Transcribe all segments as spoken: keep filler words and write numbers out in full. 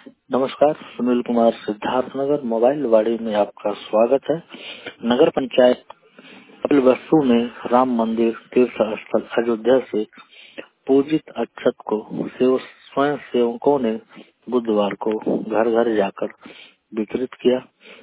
नमस्कार, सुनील कुमार, सिद्धार्थनगर मोबाइल वाड़ी में आपका स्वागत है। नगर पंचायत कपिलवस्तु में राम मंदिर तीर्थ स्थल अयोध्या से पूजित अक्षत को सेव, स्वयं सेवकों ने बुधवार को घर घर जाकर वितरित किया।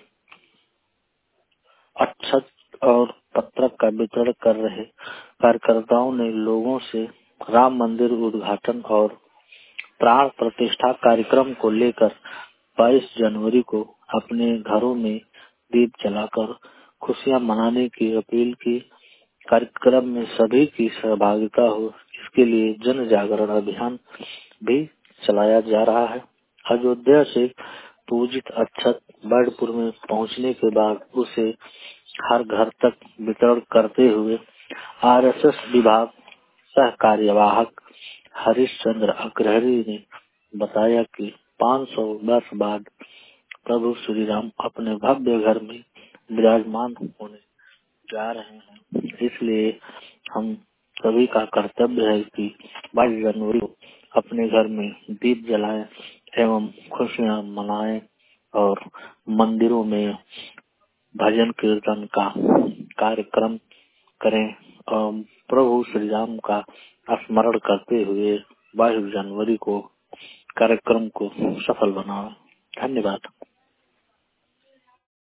अक्षत और पत्रक का वितरण कर रहे कार्यकर्ताओं ने लोगों से राम मंदिर उद्घाटन और प्राण प्रतिष्ठा कार्यक्रम को लेकर बाईस जनवरी को अपने घरों में दीप जलाकर खुशियां मनाने की अपील की। कार्यक्रम में सभी की सहभागिता हो, इसके लिए जन जागरण अभियान भी चलाया जा रहा है। अयोध्या से पूजित अक्षत बैडपुर में पहुंचने के बाद उसे हर घर तक वितरण करते हुए आरएसएस विभाग सह कार्यवाहक हरिश्चंद्र अग्रहरी ने बताया कि पाँच सौ वर्ष बाद प्रभु श्री राम अपने भव्य घर में विराजमान होने जा रहे हैं, इसलिए हम सभी का कर्तव्य है कि बाईस जनवरी को अपने घर में दीप जलाएं एवं खुशियां मनाएं और मंदिरों में भजन कीर्तन का कार्यक्रम करें और प्रभु श्री राम का स्मरण करते हुए बाईस जनवरी को कार्यक्रम को सफल बनाएं। धन्यवाद।